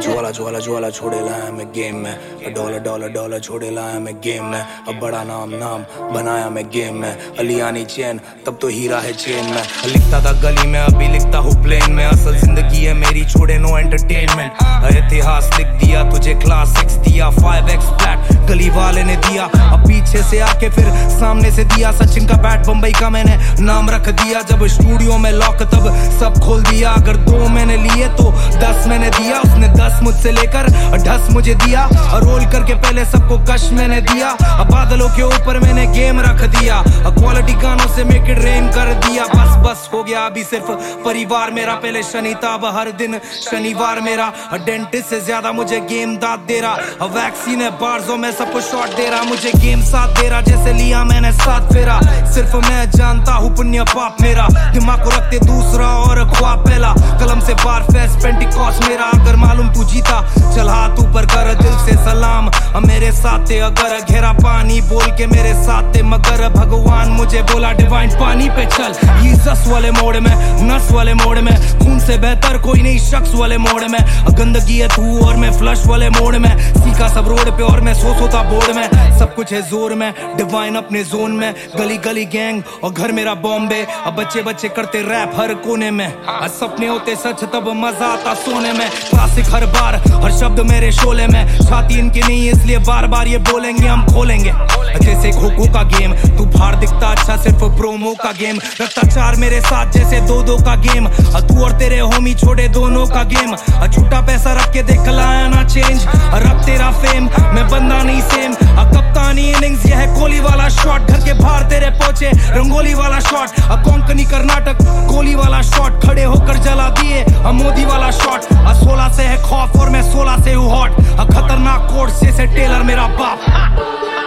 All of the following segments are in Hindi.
ज्वाला छोड़े लाया मैं गेम में, डॉलर छोड़े लाया मैं गेम में। अब बड़ा नाम बनाया मैं गेम में। अलियानी चैन तब तो हीरा है चेन में। लिखता था गली में अभी लिखता हूँ प्लेन में। असल जिंदगी है मेरी छोड़े नो एंटरटेनमेंट। इतिहास लिख दिया तुझे क्लास 6 दिया 5x फ्लैट गली वाले ने दिया। अब पीछे से आके फिर सामने से दिया। सचिन का बैट बम्बई का मैंने नाम रख दिया। जब स्टूडियो में लॉक तब सब खोल दिया। अगर 2 मैंने लिए तो 10 मैंने दिया। उसने 10 मुझसे लेकर 10 मुझे दिया। और रोल करके पहले सबको कश मैंने दिया। अब बादलों के ऊपर मैंने गेम रख दिया। क्वालिटी गानों से मेक इट रेन कर दिया। बस हो गया अभी सिर्फ परिवार मेरा। पहले शनिताब हर दिन शनिवार मेरा। डेंटिस्ट से ज्यादा मुझे गेम दाद दे रहा। वैक्सीन है बार्जों में सबको शॉट दे रहा। मुझे गेम साथ दे रहा जैसे लिया मैंने साथ फेरा। सिर्फ मैं जानता हूँ पुण्य पाप मेरा। दिमाग को रखते दूसरा और ख्वाब पहला। कलम से बार फेस पेंटिकॉस्ट मेरा। अगर मालूम तू जीता चल हाथ ऊपर कर दिल से सलाम। मेरे साथ थे अगर घेरा पानी बोल के मेरे साथ थे। मगर भगवान मुझे बोला डिवाइन पानी पे चल। ये जस वाले मोड़ में नस वाले मोड़ में। खून से बेहतर कोई नहीं शख्स वाले मोड़ में। गंदगी है तू और मैं फ्लश वाले मोड़ में। सीखा सब रोड पे और मैं सोता बोर्ड में। सब कुछ है जोर में डिवाइन अपने जोन में। गली गली गैंग और घर मेरा बॉम्बे। अब बच्चे करते रैप हर कोने में। सपने होते सच तब मजा आता सोने में। क्लासिक हर बार हर शब्द मेरे शोले में। छाती इनकी नहीं इसलिए बार ये बोलेंगे हम खोलेंगे। जैसे खो का गेम तू बाहर दिखता अच्छा सिर्फ प्रोमो का गेम। रखता 4 मेरे साथ जैसे 2 का गेम। तू और तेरे होमी छोड़े दोनों का गेम। झूठा पैसा रख के देख लाया ना चेंज। रब तेरा फेम मैं बंदा नहीं सेम। कप्तानी इनिंग्स ये है कोहली वाला शॉट। घर के बाहर तेरे पहुंचे रंगोली वाला शॉट। कोंकणी कर्नाटक कोहली वाला शॉट। खड़े होकर जला दिए मोदी वाला शॉट। 16 से है खौफ और मैं 16 से हूँ हॉट। खतरनाक कोर्ट से टेलर मेरा बाप।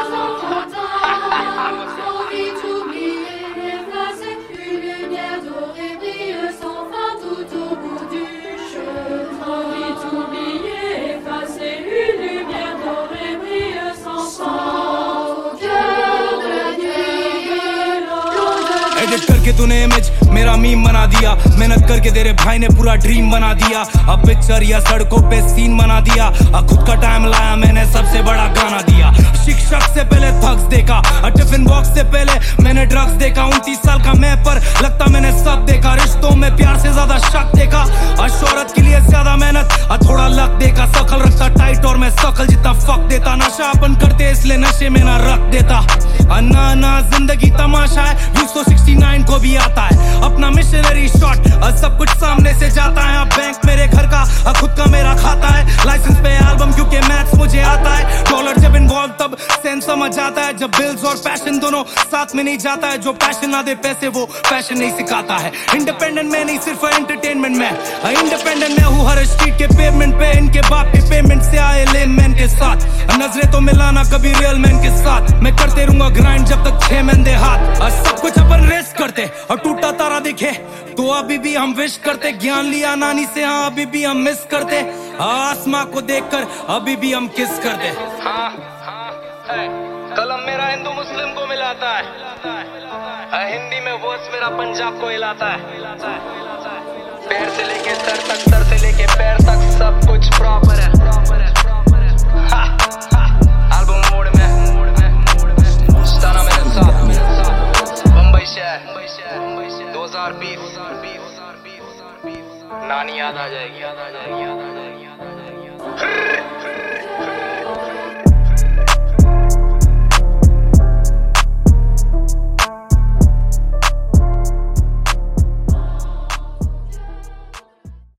एडिट करके तूने इमेज मेरा मीम बना दिया। मेहनत करके तेरे भाई ने पूरा ड्रीम बना दिया। अब पिक्चर या सड़कों पे सीन बना दिया। खुद का टाइम लाया मैंने सबसे बड़ा गाना दिया। शिक्षक से पहले थग्स देखा। टिफिन बॉक्स से पहले मैंने ड्रग्स देखा। 29 साल का मैं पर लगता मैंने सब देखा। रिश्तों में प्यार से ज्यादा शक देखा। शोहरत के लिए ज्यादा मेहनत थोड़ा लक देखा। शकल रखता टाइट और मैं शकल जितना फक देता। नशा अपन करते इसलिए नशे में ना रख देता। ना जिंदगी तमाशा है 269 को भी आता है अपना मिशनरी शॉट। सब कुछ सामने से जाता है। बैंक मेरे घर का खुद का मेरा खाता है। लाइसेंस पे एल्बम क्योंकि मैथ्स मुझे आता है। डॉलर जब इन्वॉल्व तब सेंस समझ आता है। जब बिल्स और पैशन दोनों साथ में नहीं जाता है। जो पैशन ना दे पैसे वो पैशन नहीं सिखाता है। इंडिपेंडेंट में नहीं सिर्फ एंटरटेनमेंट में। इंडिपेंडेंट में हूँ हर स्ट्रीट के पेमेंट पे। इनके बाप के पेमेंट से आए लेन मैन के साथ। नजरे तो मिलाना कभी रियल मैन के साथ। मैं करते रहूंगा ग्राइंड जब तक 6 महीने हाथ। सब कुछ अपन रेस करते और टूटा तारा दिखे तो अभी भी हम विश करते। ज्ञान लिया नानी से हाँ अभी भी हम मिस करते। आसमां को देखकर अभी भी हम किस करते। हाँ कलम मेरा हिंदू मुस्लिम को मिलाता है। हिंदी में वर्ड्स मेरा पंजाब को हिलाता है। पैर से लेके सर तक सर से लेके पैर तक सब कुछ प्रॉपर है। एल्बम मोड में मेरे साथ बम्बई शहर 2020 नानी याद आ जाएगी।